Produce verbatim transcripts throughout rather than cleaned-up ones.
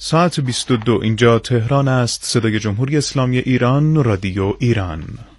ساعت بیست و دو، اینجا تهران است. صدای جمهوری اسلامی ایران، رادیو ایران.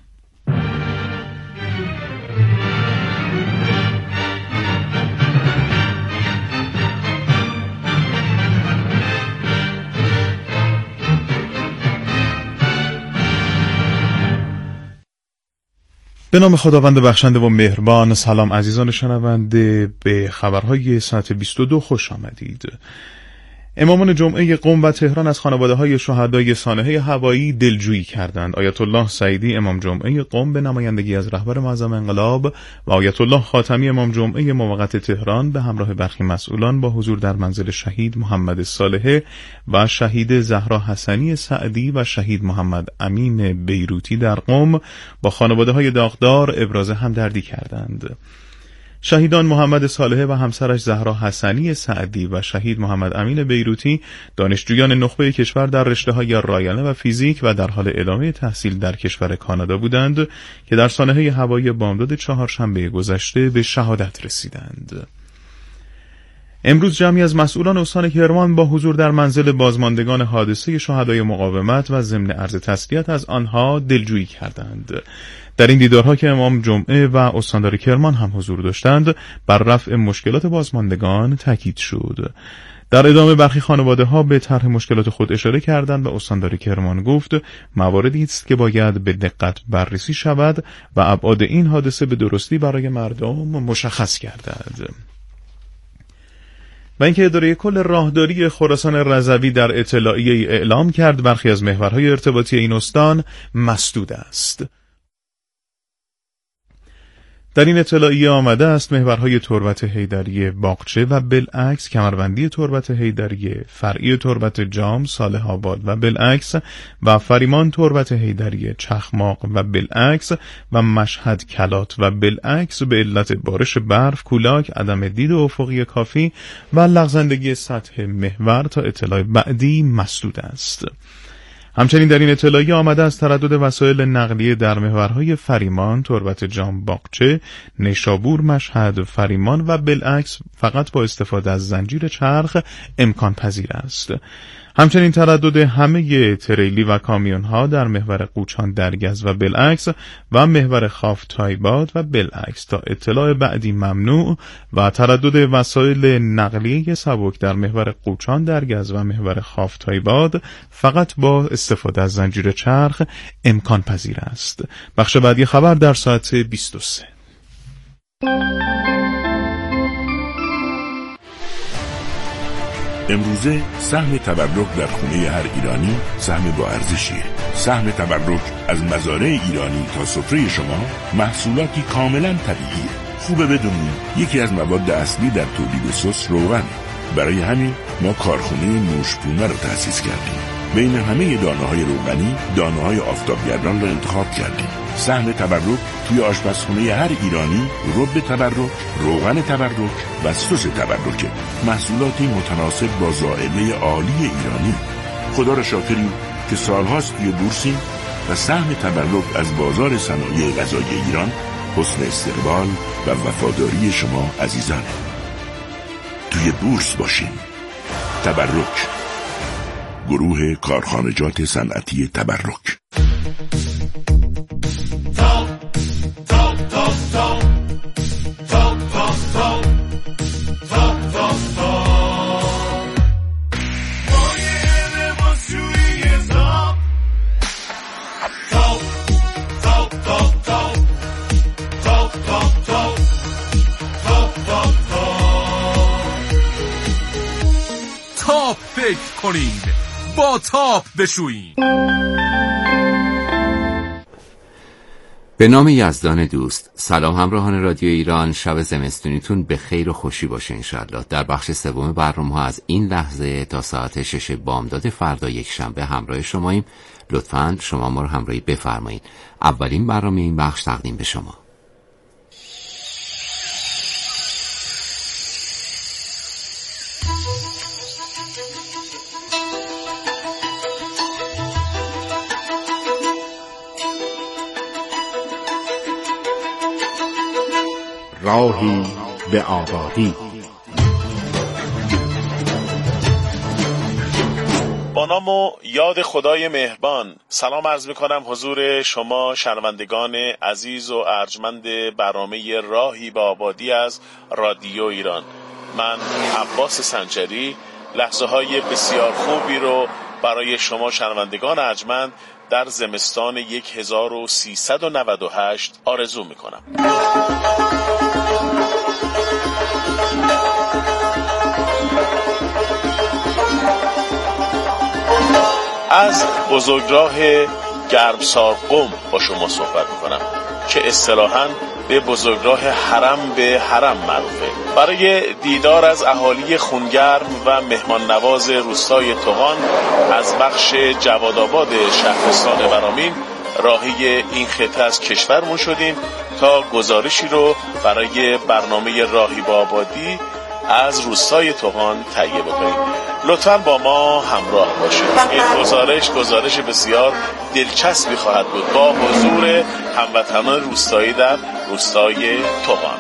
به نام خداوند بخشنده و مهربان. سلام عزیزان شنونده، به خبرهای ساعت بیست و دو خوش آمدید. امامان جمعه قم و تهران از خانواده‌های شهدای سانحه هوایی دلجویی کردند. آیت الله سعیدی امام جمعه قم به نمایندگی از رهبر معظم انقلاب و آیت الله خاتمی امام جمعه موقت تهران به همراه برخی مسئولان با حضور در منزل شهید محمد صالحه و شهید زهرا حسنی سعدی و شهید محمد امین بیروتی در قم با خانواده‌های داغدار ابراز همدردی کردند. شهیدان محمد صالحه و همسرش زهرا حسنی سعدی و شهید محمد امین بیروتی دانشجویان نخبه کشور در رشته‌های رایانه و فیزیک و در حال ادامه تحصیل در کشور کانادا بودند که در سانحه هوایی بامداد چهارشنبه گذشته به شهادت رسیدند. امروز جمعی از مسئولان استان کرمان با حضور در منزل بازماندگان حادثه شهدای مقاومت و ضمن عرض تسلیت از آنها دلجویی کردند. در این دیدارها که امام جمعه و استاندار کرمان هم حضور داشتند، بر رفع مشکلات بازماندگان تاکید شد. در ادامه برخی خانواده‌ها به طرح مشکلات خود اشاره کردند و استاندار کرمان گفت مواردی است که باید به دقت بررسی شود و ابعاد این حادثه به درستی برای مردم مشخص گردد. و اینکه اداره کل راهداری خراسان رضوی در اطلاعیه‌ای اعلام کرد برخی از محورهای ارتباطی این استان مسدود است. در این اطلاعیه آمده است محورهای تربت حیدری باغچه و بالعکس، کمربندی تربت حیدری، فرعی تربت جام صالح آباد و بالعکس و فریمان تربت حیدری چخماق و بالعکس و مشهد کلات و بالعکس به علت بارش برف، کولاک، عدم دید افقی کافی و لغزندگی سطح محور تا اطلاع بعدی مسدود است. همچنین در این اطلاعیه آمده از تردد وسایل نقلیه در محورهای فریمان، تربت جام باغچه، نیشابور، مشهد، فریمان و بالعکس فقط با استفاده از زنجیر چرخ امکان پذیر است. همچنین تردد همه تریلی و کامیون ها در محور قوچان درگز و بالعکس و محور خاف تایباد و بالعکس تا اطلاع بعدی ممنوع و تردد وسایل نقلیه سبک در محور قوچان درگز و محور خاف تایباد فقط با استفاده از زنجیر چرخ امکان پذیر است. بخش بعدی خبر در ساعت بیست و سه. امروزه سهم تبرک در خونه هر ایرانی سهم با ارزشیه. سهم تبرک از مزارع ایرانی تا سفره شما محصولاتی کاملا طبیعیه. خوبه بدونید یکی از مواد اصلی در تولید سس روغنه. برای همین ما کارخونه نوشپونه رو تأسیس کردیم. بین همه دانه‌های روغنی دانه‌های آفتابگردان رو انتخاب کردیم. سهم تبرک توی آشپزخونه هر ایرانی رب تبرک، روغن تبرک و سس تبرک، محصولاتی متناسب با ذائقه عالی ایرانی. خدا را شاکریم که سالهاست توی بورسیم و سهم تبرک از بازار صنایع غذایی ایران حسن استقبال و وفاداری شما عزیزانه. توی بورس باشیم. تبرک، گروه کارخانجات صنعتی تبرک. تاپ فکر کنید، با تاپ بشویید. به نام یزدان دوست. سلام همراهان رادیو ایران، شب زمستونیتون به خیر و خوشی باشه انشالله. در بخش سوم برنامه ها از این لحظه تا ساعت شش بامداد فردا یک شنبه همراه شماییم. لطفاً شما ما رو همراهی بفرمایید. اولین برنامه این بخش تقدیم به شما. راهی به آبادی. نام و یاد خدای مهربان. سلام عرض میکنم حضور شما شنوندگان عزیز و ارجمند برنامه راهی به آبادی از رادیو ایران. من عباس سنجری لحظه های بسیار خوبی رو برای شما شنوندگان ارجمند در زمستان هزار و سیصد و نود و هشت آرزو میکنم. از بزرگراه گرمسار قم با شما صحبت میکنم که اصطلاحاً به بزرگراه حرم به حرم معروفه. برای دیدار از اهالی خونگرم و مهمان نواز روستای تغان از بخش جوادآباد شهرستان ورامین راهی این خطه از کشورمون شدیم تا گزارشی رو برای برنامه راهی به آبادی از روستای تغان تهیه بکنیم. لطفاً با ما همراه باشید. این گزارش گزارش بسیار دلچسبی خواهد بود با حضور هموطنان روستایی در روستای تغان.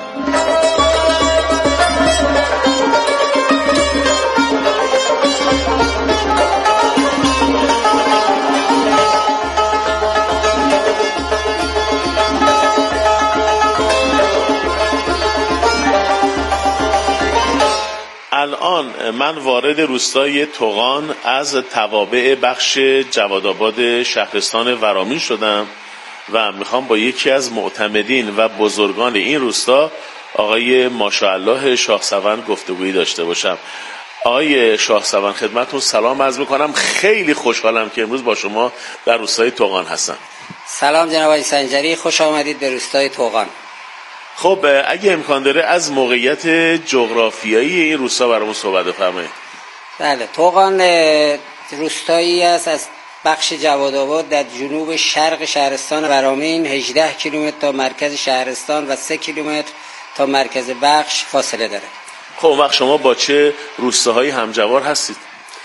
الان من وارد روستای تغان از توابع بخش جوادآباد شهرستان ورامین شدم و میخوام با یکی از معتمدین و بزرگان این روستا آقای ماشاءالله شاهسوند گفتگویی داشته باشم. آقای شاهسوند خدمتتون سلام عرض میکنم. خیلی خوشحالم که امروز با شما در روستای تغان هستم. سلام جناب آقای سنجری، خوش آمدید به روستای تغان. خب اگه امکان داره از موقعیت جغرافیایی این روستا برامون صحبت بفرمایید. بله، تغان روستایی است از بخش جوادآباد در جنوب شرق شهرستان ورامین. هجده کیلومتر تا مرکز شهرستان و سه کیلومتر تا مرکز بخش فاصله داره. خب وقت شما با چه روستاهایی همجوار هستید؟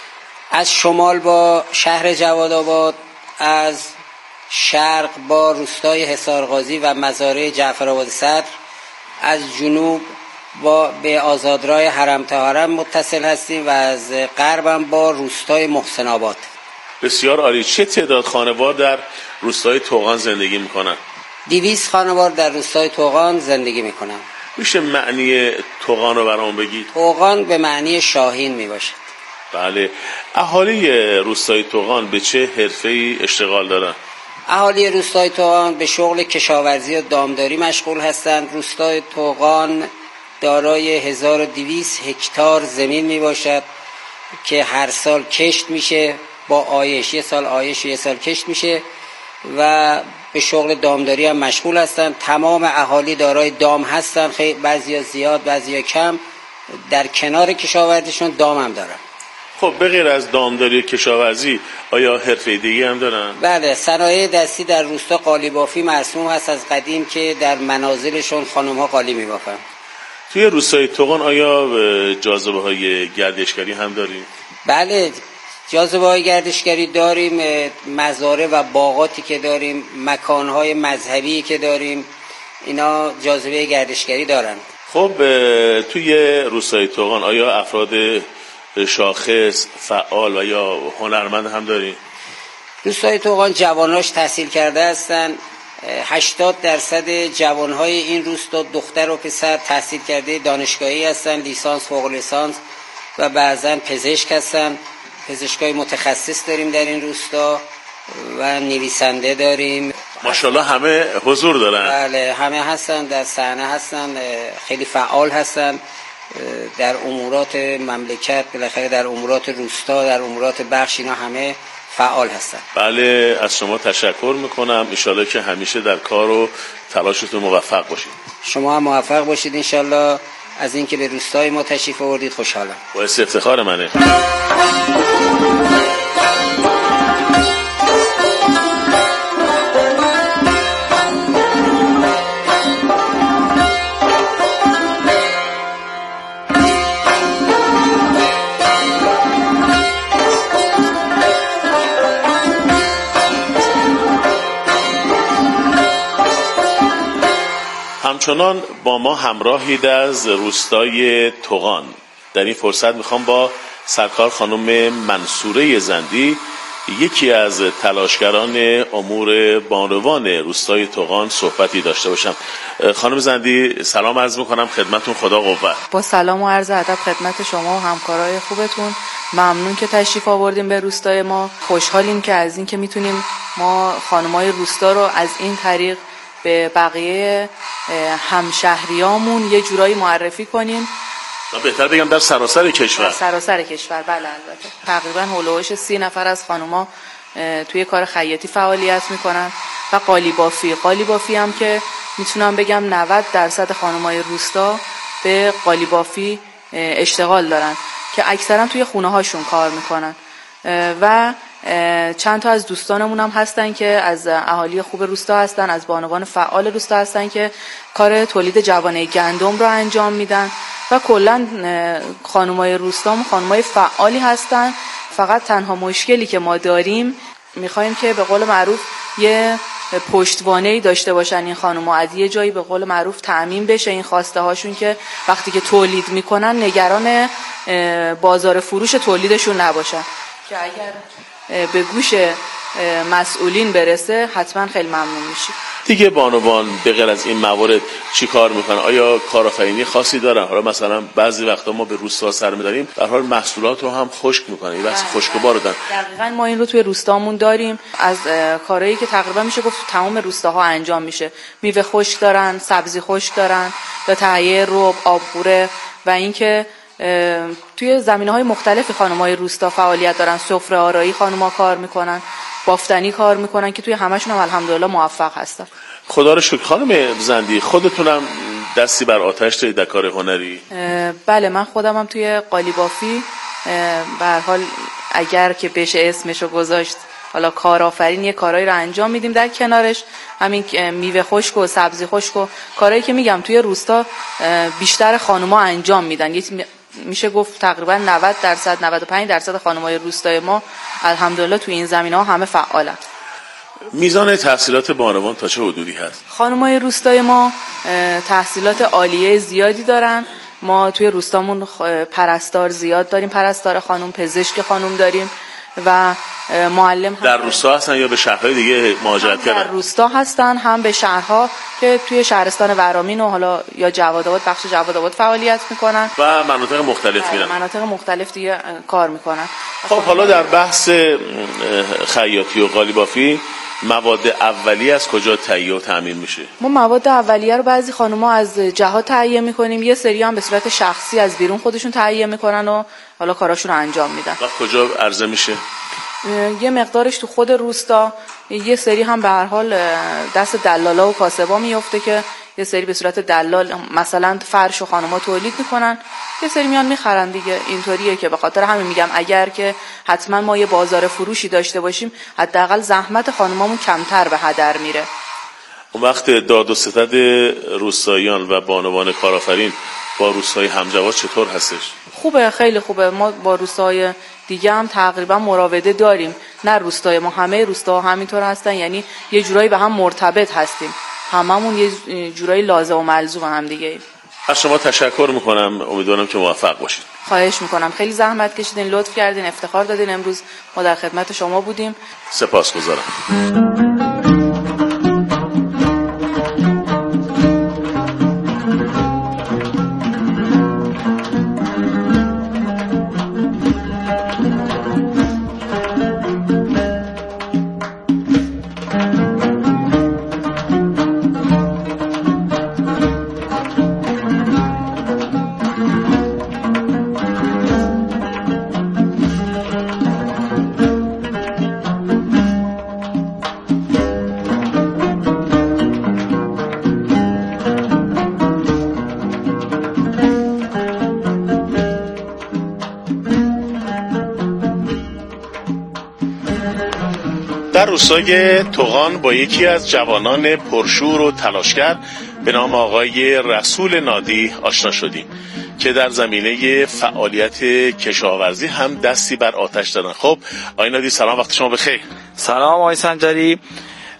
از شمال با شهر جوادآباد، از شرق با روستای حصارغازی و مزارع جعفرآباد صدر، از جنوب با به آزادراه حرم تا حرم متصل هستیم و از غرب هم با روستای محسن آباد. بسیار عالی. چه تعداد خانوار در روستای تغان زندگی میکنن؟ دویست خانوار در روستای تغان زندگی میکنن. میشه معنی تغان رو برام بگید؟ تغان به معنی شاهین میباشه. بله. اهالی روستای تغان به چه حرفه‌ای اشتغال دارن؟ اهالی روستای تغان به شغل کشاورزی و دامداری مشغول هستند. روستای تغان دارای هزار و دویست هکتار زمین می باشد که هر سال کشت میشه با آیش، یه سال آیش و یه سال کشت میشه و به شغل دامداری هم مشغول هستند. تمام اهالی دارای دام هستند، خیلی بعضیا زیاد بعضیا کم. در کنار کشاورزیشون دام هم دارن. خب به غیر از دامداری کشاورزی آیا حرفه دیگه هم دارن؟ بله، صنایع دستی در روستا قالی بافی مرسوم هست از قدیم که در منازلشون خانم ها قالی می بافن. توی روستای تغان آیا جاذبه های گردشگری هم داریم؟ بله، جاذبه های گردشگری داریم، مزارع و باغاتی که داریم، مکانهای مذهبی که داریم، اینا جاذبه گردشگری دارن. خب توی روستای تغان آیا افراد شاخص، فعال و یا هنرمند هم داریم؟ روستای تغان جواناش تحصیل کرده هستن. هشتاد درصد جوانهای این روستا دختر و پسر تحصیل کرده دانشگاهی هستن، لیسانس، فوق لیسانس و بعضا پزشک هستن. پزشکای متخصص داریم در این روستا و نویسنده داریم. ماشاءالله همه حضور دارن. بله، همه هستن، در صحنه هستن، خیلی فعال هستن در امورات مملکت، بالاخره در امورات روستا، در امورات بخش، اینا همه فعال هستن. بله، از شما تشکر میکنم. انشالله که همیشه در کار و تلاشتون موفق باشید. شما هم موفق باشید انشالله. از اینکه به روستای ما تشریف آوردید خوشحالم. باعث افتخار منه. همچنان با ما همراهید از روستای تغان. در این فرصت میخوام با سرکار خانم منصوره زندی، یکی از تلاشگران امور بانوان روستای طغان صحبتی داشته باشم. خانم زندی سلام عرض میکنم خدمتون، خدا قوت. با سلام و عرض ادب خدمت شما و همکارای خوبتون. ممنون که تشریف آوردیم به روستای ما. خوشحالیم که از این که میتونیم ما خانمای روستا رو از این طریق به بقیه همشهریامون یه جورایی معرفی کنیم. بهتر بگم در سراسر کشور. در سراسر کشور بله. البته تقریبا هولوش سی نفر از خانوما توی کار خیاطی فعالیت میکنن و قالیبافی. قالیبافی هم که میتونم بگم نود درصد خانمای روستا به قالیبافی اشتغال دارن که اکثرا توی خونه هاشون کار میکنن و چند تا از دوستانمون هم هستن که از اهالی خوب روستا هستن، از بانوان فعال روستا هستن که کار تولید جوانه گندم رو انجام میدن و کلا خانمای روستامون خانمای فعالی هستن. فقط تنها مشکلی که ما داریم میخوایم که به قول معروف یه پشتوانه‌ای داشته باشن این خانم‌ها، از یه جایی به قول معروف تأمین بشه این خواسته هاشون که وقتی که تولید میکنن نگران بازار فروش تولیدشون نباشن، که اگر به گوش مسئولین برسه حتما خیلی ممنون میشیم. دیگه بانوان به غیر از این موارد چی کار میکنن؟ آیا کارآفرینی خاصی دارن؟ حالا مثلا بعضی وقتا ما به روستا سر می‌داریم در حال محصولات رو هم خشک میکنن، یه بحث خشکبار دادن. دقیقاً ما این رو توی روستامون داریم. از کارهایی که تقریبا میشه گفت تمام روستاها انجام میشه. میوه خشک دارن، سبزی خشک دارن، یا تهیه رب، آبغوره و اینکه توی زمینه‌های مختلفی خانم‌های روستا فعالیت دارن. سفره آرایی خانم‌ها کار میکنن، بافتنی کار میکنن که توی همشون هم الحمدلله موفق هستن. خدا رو شکر. خانم زندی خودتونم دستی بر آتش دارید در کار هنری؟ بله، من خودم هم توی قالیبافی به هر حال اگر که بشه اسمشو گذاشت حالا کارآفرین یه کارایی رو انجام میدیم. در کنارش همین میوه خشک و سبزی خشک و کارهایی که میگم توی روستا بیشتر خانوما انجام میدن. میشه گفت تقریبا نود درصد نود و پنج درصد خانم‌های روستای ما الحمدلله توی این زمینه‌ها همه فعالن. میزان تحصیلات بانوان تا چه حدودی هست؟ خانم‌های روستای ما تحصیلات عالیه زیادی دارن. ما توی روستامون پرستار زیاد داریم، پرستار خانم، پزشک خانم داریم و معلم هم در روستا هستن یا به شهرهای دیگه مهاجرت کردن؟ در روستا هستن، هم به شهرها که توی شهرستان ورامین و حالا یا جوادآباد، بخش جوادآباد فعالیت میکنن و مناطق مختلف میرن. مناطق مختلف دیگه کار میکنن. خب حالا در بحث خیاطی و قالیبافی مواد اولیه از کجا تهیه و تامین میشه؟ ما مواد اولیه رو بعضی خانم‌ها از جهات تهیه میکنیم، یه سری هم به صورت شخصی از بیرون خودشون تهیه میکنن و حالا کاراشون رو انجام میدن. و کجا عرضه میشه؟ یه مقدارش تو خود روستا، یه سری هم به هر حال دست دلالا و کاسبا میفته که یه سری به صورت دلال مثلا فرش و خانم‌ها تولید میکنن، یه سری میان میخرن دیگه. اینطوریه که به خاطر همین میگم اگر که حتما ما یه بازار فروشی داشته باشیم حداقل زحمت خانمامون کمتر به هدر میره. اون وقت داد و ستد روستاییان و بانوان کارآفرین با روستای همجواد چطور هستش؟ خوبه، خیلی خوبه. ما با روستای دیگه هم تقریبا مراوده داریم. نه روستای ما، همه روستاها همینطور هستن، یعنی یه جورایی به هم مرتبط هستیم، هممون یه جورایی لازم و ملزوم هم دیگه ایم. از شما تشکر میکنم، امیدوارم که موفق باشید. خواهش میکنم، خیلی زحمت کشیدین، لطف کردین، افتخار دادین امروز ما در خدمت شما بودیم. سپاسگزارم. در روستای طغان با یکی از جوانان پرشور و تلاشگر به نام آقای رسول نادی آشنا شدیم که در زمینه فعالیت کشاورزی هم دستی بر آتش دادن. خب آقای نادی سلام، وقت شما بخیر. سلام آقای سنجری،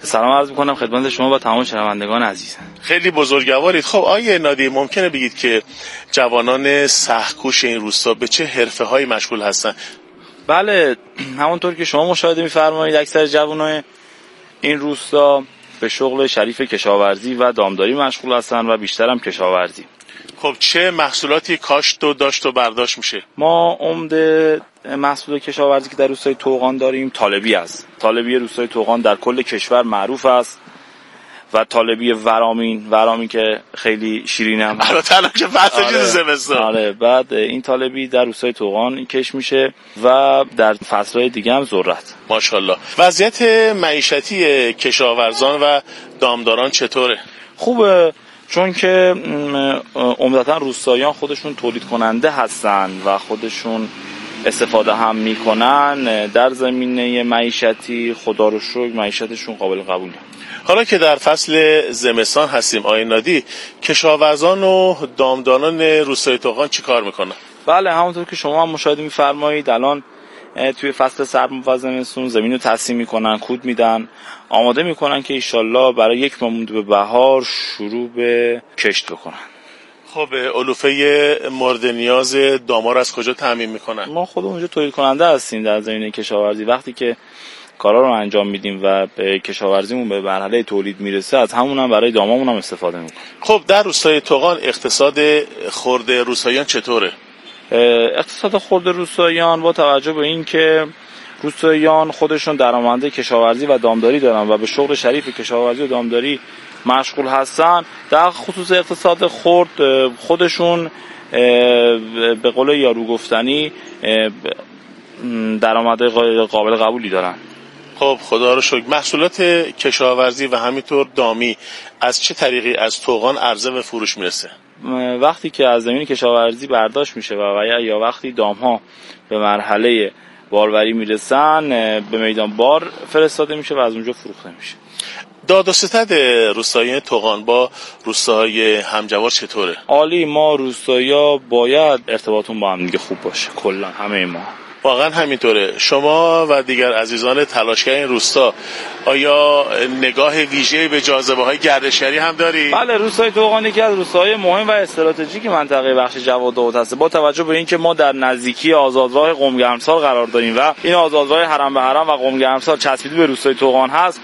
سلام عرض می‌کنم خدمت شما و تمام شنوندگان عزیز. خیلی بزرگوارید. خب آیه نادی ممکنه بگید که جوانان سخت‌کوش این روستا به چه حرفه‌هایی مشغول هستن؟ بله، همونطور که شما مشاهده می‌فرمایید اکثر جوانان این روستا به شغل شریف کشاورزی و دامداری مشغول هستن و بیشتر هم کشاورزی. خب چه محصولاتی کاشت و داشت و برداشت میشه؟ ما عمده محصول کشاورزی که در روستای طوقان داریم طالبی است. طالبی روستای طوقان در کل کشور معروف است و طالبی ورامین، ورامین که خیلی شیرین هم البته الان که فصل چیز زمستون. آره، بعد این طالبی در روستای طوقان کش میشه و در فصل‌های دیگه هم ذرت. ماشاءالله. وضعیت معیشتی کشاورزان و دامداران چطوره؟ خوبه، چون که عمدتا روستاییان خودشون تولید کننده هستن و خودشون استفاده هم میکنن. در زمینه معیشتی خدا رو شکر معیشتشون قابل قبوله. حالا که در فصل زمستان هستیم آقای نادی، کشاورزان و دامداران روستای طوقان چی کار میکنن؟ بله، همونطور که شما هم مشاهده میفرمایید الان توی فصل سرما و زمستون زمین رو تسیم میکنن، کود میدن، آماده میکنن که ایشالله برای یک ماه مونده به بهار شروع به کشت بکنن. خب علوفه مورد نیاز دامار از کجا تامین میکنن؟ ما خودمون اونجا تولید کننده هستیم در زمینه کشاورزی. وقتی که کارا رو انجام میدیم و به کشاورزیمون به مرحله تولید میرسه، از همون هم برای دامامون هم استفاده میکنیم. خب در روستای طوقان اقتصاد خرد روستاییان چطوره؟ اقتصاد خرد روستاییان با توجه به این که روستاییان خودشون درآمده کشاورزی و دامداری دارن و به شغل شریف کشاورزی و دامداری مشغول هستن، در خصوص اقتصاد خرد خودشون به قول یارو گفتنی درآمد قابل قبولی دارن. خب خدا رو شکر. محصولات کشاورزی و همینطور دامی از چه طریقی از طوقان عرضه و فروش میرسه؟ وقتی که از زمین کشاورزی برداشت میشه و یا وقتی دامها به مرحله باروری میرسن به میدان بار فرستاده میشه و از اونجا فروخته میشه. داد و ستد روستایی طوقان با روستاهای همجوار چطوره؟ عالی. ما روستایی‌ها باید ارتباطمون با هم دیگه خوب باشه، کلا همه ما. واقعا همینطوره. شما و دیگر عزیزان تلاشگر این روستا آیا نگاه ویژه‌ای به جاذبه‌های گردشگری هم داری؟ بله، روستای طوقان یکی از روستاهای مهم و استراتژیک منطقه بخش جواد داود هست. با توجه به اینکه ما در نزدیکی آزادراه قم گرمسار قرار داریم و این آزادراه حرم به حرم و قم گرمسار چسبیده به روستای طوقان هست،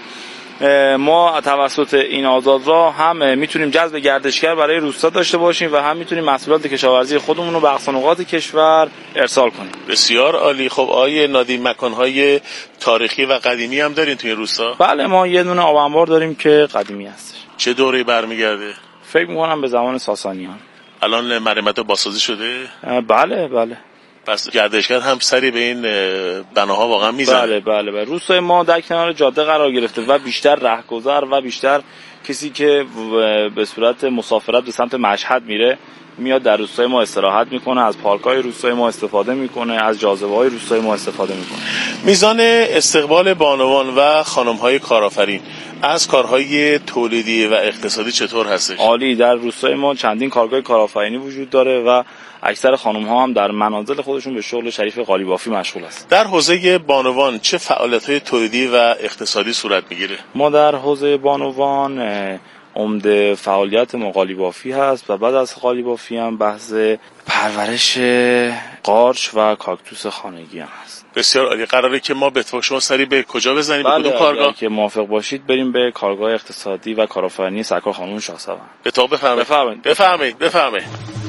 ما توسط این آزادراه هم میتونیم جذب گردشگر برای روستا داشته باشیم و هم میتونیم محصولات کشاورزی خودمون رو به اقصا نقاط کشور ارسال کنیم. بسیار عالی. خب آیه نادی مکانهای تاریخی و قدیمی هم دارین توی روستا؟ بله، ما یه دونه آب انبار داریم که قدیمی هستش. چه دوره‌ای برمیگرده؟ فکر می‌کنم به زمان ساسانیان. الان مرمت بازسازی شده؟ بله بله. پس گردشگر هم سری به این بناها واقعا میزنه. بله بله بله. روستای ما در کنار جاده قرار گرفته و بیشتر رهگذر و بیشتر کسی که به صورت مسافرت به سمت مشهد میره میاد در روستای ما استراحت میکنه، از پارک‌های روستای ما استفاده میکنه، از جاذبه‌های روستای ما استفاده میکنه. میزان استقبال بانوان و خانم‌های کارآفرین از کارهای تولیدی و اقتصادی چطور هستش؟ عالی. در روستای ما چندین کارگاه کارآفرینی وجود داره و اکثر خانم‌ها هم در منازل خودشون به شغل شریف قالیبافی مشغول هستند. در حوزه بانوان چه فعالیت‌های تولیدی و اقتصادی صورت میگیره؟ ما در حوزه بانوان عمده فعالیت ما قالیبافی هست و بعد از قالیبافی هم بحث پرورش قارچ و کاکتوس خانگی هم هست. بسیار عالی. قراره که ما به اتفاق شما سری به کجا بزنیم؟ بله، به کدوم کارگاه؟ که موافق باشید بریم به کارگاه اقتصادی و کارآفرینی سرکار خانم شاهسوار. به تو بفرمایید. بفرمایید بفرمایید بفرمایید.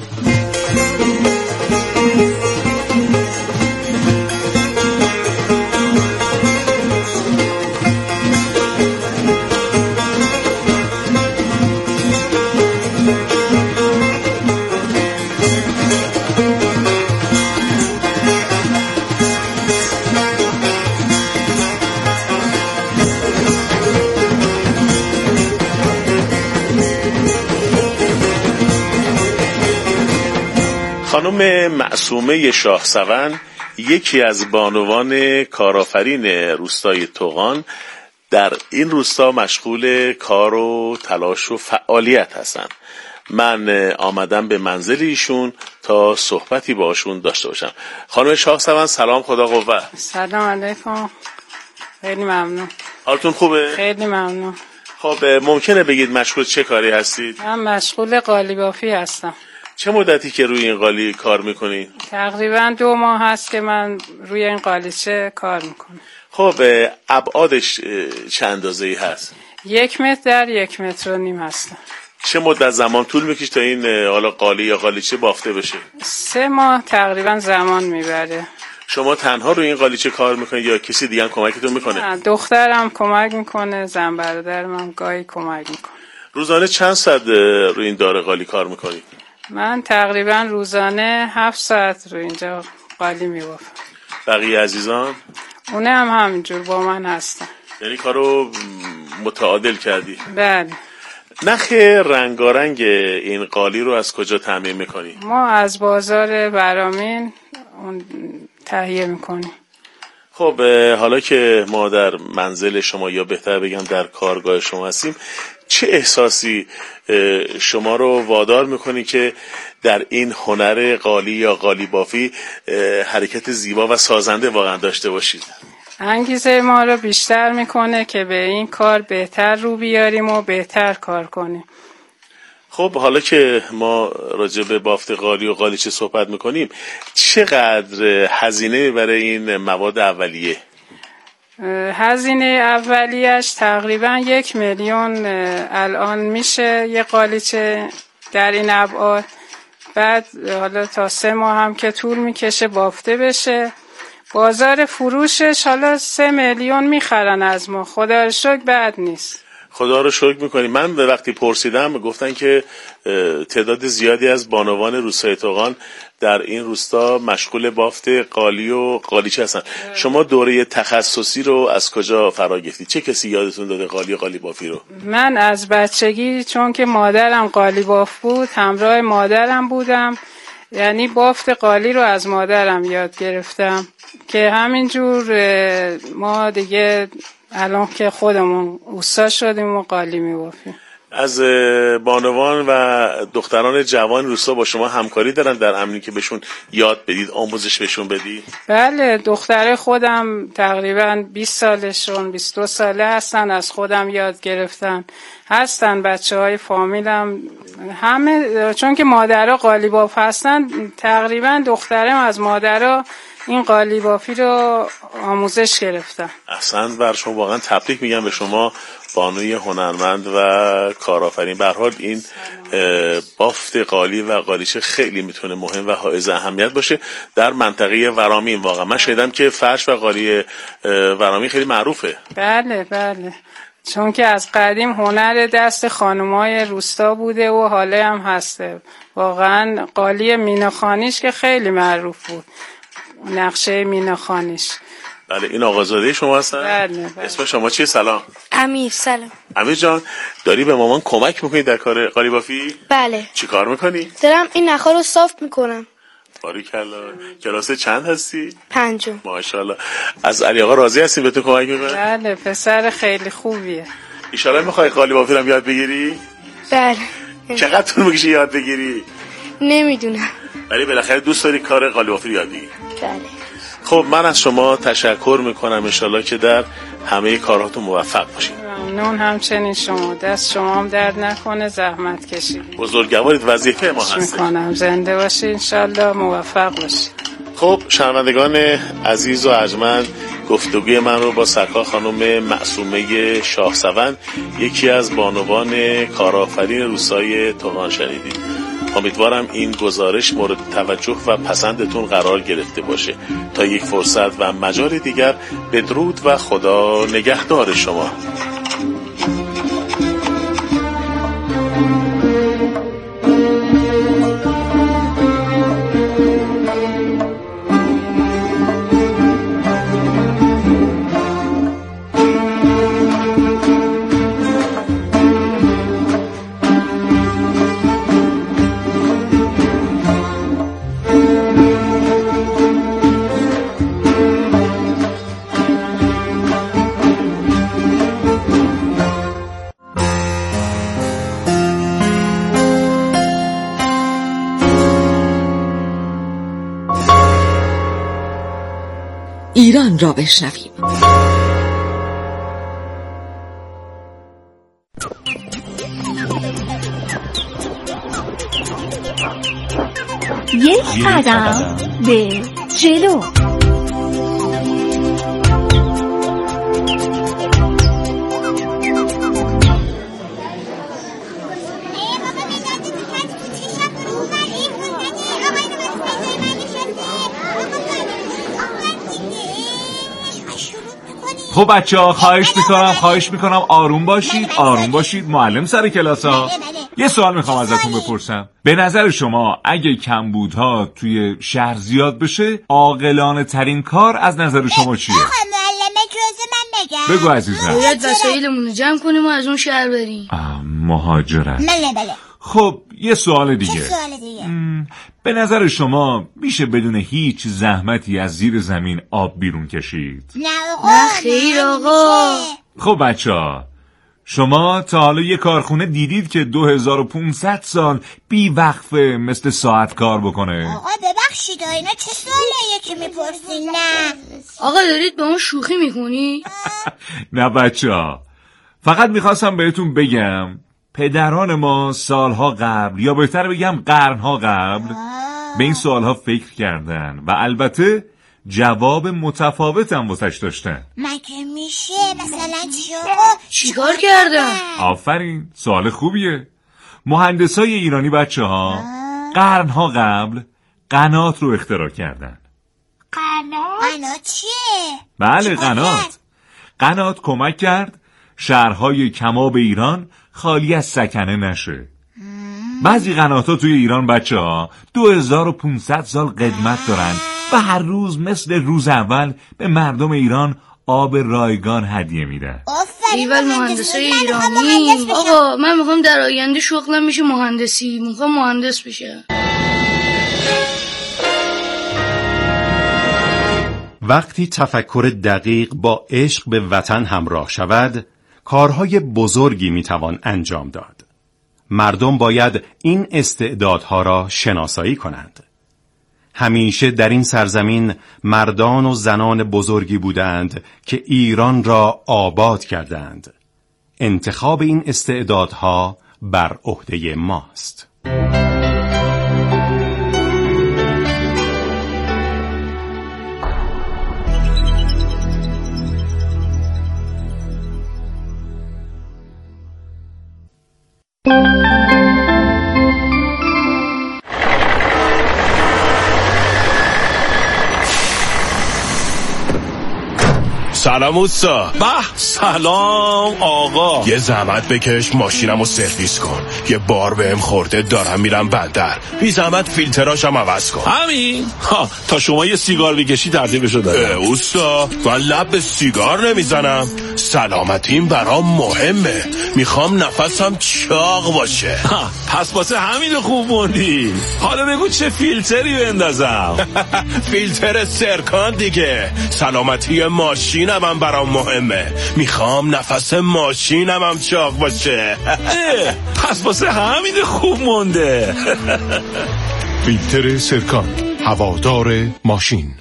خانم معصومه شاهسوند یکی از بانوان کارآفرین روستای طوقان در این روستا مشغول کار و تلاش و فعالیت هستند. من آمدم به منزل ایشون تا صحبتی باشون داشته باشم. خانم شاهسوند سلام، خدا قوت. سلام علیکم. خیلی ممنون. حالتون خوبه؟ خیلی ممنون. خب ممکنه بگید مشغول چه کاری هستید؟ من مشغول قالی بافی هستم. چه مدتی که روی این قالی کار میکنید؟ تقریبا دو ماه هست که من روی این قالیچه کار میکنم. خب ابعادش چه اندازه‌ای هست؟ یک متر در یک متر و نیم هستم. چه مدت زمان طول میکشه تا این حالا قالی یا قالیچه بافته بشه؟ سه ماه تقریبا زمان میبره. شما تنها روی این قالیچه کار میکنید یا کسی دیگه هم کمکتون میکنه؟ نه، دخترم کمک میکنه، زن برادرم هم گاهی کمک میکنه. روزانه چند ساعت روی این داره قالی کار میکنید؟ من تقریبا روزانه هفت ساعت روی اینجا قالی میبافم. بقیه عزیزان؟ اونه هم همینجور با من هستن. یعنی کارو متعادل کردی؟ بله. نخ رنگارنگ این قالی رو از کجا تامین میکنی؟ ما از بازار برامین اون تهیه میکنیم. خب حالا که ما در منزل شما یا بهتر بگم در کارگاه شما هستیم، چه احساسی شما رو وادار میکنی که در این هنر قالی یا قالی بافی حرکت زیبا و سازنده واقعا داشته باشید؟ انگیزه ما رو بیشتر میکنه که به این کار بهتر رو بیاریم و بهتر کار کنیم. خب حالا که ما راجع به بافت قالی و قالیچه صحبت میکنیم، چقدر هزینه برای این مواد اولیه؟ هزینه اولیش تقریبا یک میلیون الان میشه یه قالیچه در این ابعاد. بعد حالا تا سه ماه هم که طول میکشه بافته بشه. بازار فروشش حالا سه میلیون میخرن از ما. خدا رو شکر بد نیست. خدا رو شکر میکنیم. من به وقتی پرسیدم گفتن که تعداد زیادی از بانوان روستای طغان در این روستا مشغول بافت قالی و قالیچه هستن. شما دوره تخصصی رو از کجا فرا گرفتید؟ چه کسی یادتون داده قالی و قالی بافی رو؟ من از بچگی چون که مادرم قالی باف بود همراه مادرم بودم، یعنی بافت قالی رو از مادرم یاد گرفتم که همینجور ما دیگه الان که خودمون اوستا شدیم و قالی میبافیم. از بانوان و دختران جوان روستا با شما همکاری دارن در امری که بهشون یاد بدید، آموزش بهشون بدید؟ بله، دختر خودم تقریبا بیست سالشون بیست و دو ساله هستن، از خودم یاد گرفتن. هستن بچه های فامیلم همه، چون که مادرها قالی باف هستن تقریبا دخترم از مادرها این قالی بافی رو آموزش گرفتن. احسن بر شما، واقعا تبریک میگم به شما بانوی هنرمند و کارآفرین. به هر حال این بافت قالی و قالیچه خیلی میتونه مهم و حائز اهمیت باشه در منطقه ورامین. واقعا من شنیدم که فرش و قالی ورامین خیلی معروفه. بله بله، چون که از قدیم هنر دست خانمای روستا بوده و حالا هم هسته. واقعا قالی میناخانیش که خیلی معروف بود، نقشه میناخانیش. بله، این آقازاده شما هستن؟ بله بله. اسم شما چیه؟ سلام. امیر. سلام. امیر جان، داری به مامان کمک میکنی در کار قالی بافی؟ بله. چی کار میکنی؟ دارم این نخا رو صاف میکنم. باریکلا. کلاس چند هستی؟ پنجم. ماشاءالله. از علی آقا راضی هستین به تو کمک میکنه؟ بله، پسر خیلی خوبیه. ان شاءالله میخوای قالی بافی رو یاد بگیری؟ بله. چقدر طول میکشه یاد بگیری؟ نمیدونم. ولی بالاخره دوست داری کار قالی بافی رو یاد بگیری؟ بله. خب من از شما تشکر میکنم، انشالله که در همه کارهاتون موفق باشید. ممنون، همچنین شما. دست شما هم درد نکنه، زحمت کشید. بزرگوارید، وظیفه ما هست. میکنم زنده باشید، انشالله موفق باشید. خب شنوندگان عزیز و ارجمند، گفتگوی من رو با سرکار خانم معصومه شاهسوند، یکی از بانوان کارآفرین روستای طغان شنیدید. امیدوارم این گزارش مورد توجه و پسندتون قرار گرفته باشه. تا یک فرصت و مجال دیگر، بدرود و خدا نگهدار شما. ایران را بشنویم. یک قدم به جلو. خب بچه ها خواهش میکنم خواهش میکنم آروم باشید آروم باشید. معلم سر کلاس ها. یه سوال میخوام ازتون بپرسم. به نظر شما اگه کمبودها توی شهر زیاد بشه عاقلانه ترین کار از نظر شما چیه؟ آقا معلم اجازه من بگم. بگو عزیزم. باید وسایلمون رو جمع کنیم و از اون شهر بریم. مهاجرت. بله بله. خب یه سوال دیگه. چه سوال دیگه؟ به نظر شما میشه بدون هیچ زحمتی از زیر زمین آب بیرون کشید؟ نه آقا. نه خیر آقا. خب بچه ها شما تا حالا یه کارخونه دیدید که دو هزار و پونصد سال بی وقفه مثل ساعت کار بکنه؟ آقا ببخشید اینا چه سوالیه که میپرسین؟ نه آقا دارید با اون شوخی میکنی؟ نه بچه ها فقط میخواستم بهتون بگم پدران ما سالها قبل یا بهتر بگم قرنها قبل به این سوالها فکر کردن و البته جواب متفاوت هم واسش داشتن. مگه میشه؟ مثلا چی آقا؟ چیکار کردن؟ آفرین سوال خوبیه. مهندسای ایرانی بچه ها قرنها قبل قنات رو اختراع کردن. قنات؟ قنات چیه؟ بله قنات. قنات کمک کرد شهرهای کماب ایران خالی از سکنه نشه. بعضی قنات‌ها توی ایران بچه ها دو هزار و پونصد سال قدمت دارن و هر روز مثل روز اول به مردم ایران آب رایگان هدیه میدن. ایول مهندسای ایرانی. آقا من میخوام در آینده شغلم میشه مهندسی. میخوام مهندس بشم. وقتی تفکر دقیق با عشق به وطن همراه شود کارهای بزرگی میتوان انجام داد. مردم باید این استعدادها را شناسایی کنند. همیشه در این سرزمین مردان و زنان بزرگی بودند که ایران را آباد کردند. انتخاب این استعدادها بر عهده ماست. سلام اوستا. به سلام آقا. یه زحمت بکش ماشینمو سرویس کن. یه بار بهم خورده دارم میرم بندر. بی زحمت فیلتراشم عوض کن. همین ها تا شما یه سیگار بکشی ترتیبشو دادم. اوستا من لب به سیگار نمیزنم. سلامتیم برام مهمه. میخوام نفسم چاق باشه. ها پس واسه همین خوب موندی. حالا بگو چه فیلتری بندازم؟ فیلتر سرکان دیگه. سلامتی ماشین من برام مهمه. میخوام نفس ماشینم هم چاق باشه. پس واسه همین خوب مونده. فیلتر سرکان هوادار ماشین.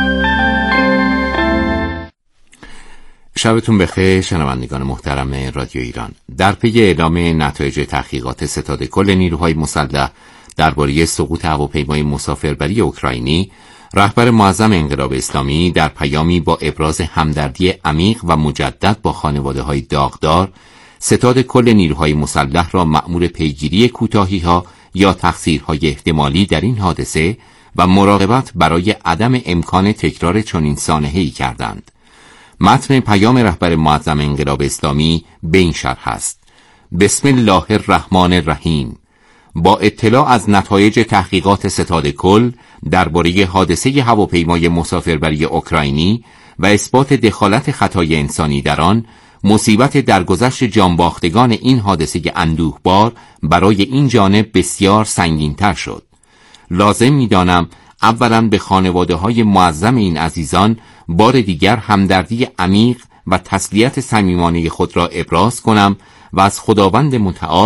شبتون بخیر شنوندگان محترم رادیو ایران. در پی اعلام نتایج تحقیقات ستاد کل نیروهای مسلح درباره سقوط هواپیمای مسافربری اوکراینی، رهبر معظم انقلاب اسلامی در پیامی با ابراز همدردی عمیق و مجدد با خانواده‌های داغدار، ستاد کل نیروهای مسلح را مأمور پیگیری کوتاهی‌ها یا تقصیرهای احتمالی در این حادثه و مراقبت برای عدم امکان تکرار چنین سانحه‌ای کردند. متن پیام رهبر معظم انقلاب اسلامی به این شرح است: بسم الله الرحمن الرحیم. با اطلاع از نتایج تحقیقات ستاد کل درباره حادثه هواپیمای مسافربری اوکراینی و اثبات دخالت خطای انسانی در آن، مصیبت درگذشت جانباختگان این حادثه اندوهبار برای این جانب بسیار سنگین‌تر شد. لازم می‌دانم اولاً به خانواده‌های معظم این عزیزان بار دیگر همدردی عمیق و تسلیت صمیمانه خود را ابراز کنم و از خداوند متعال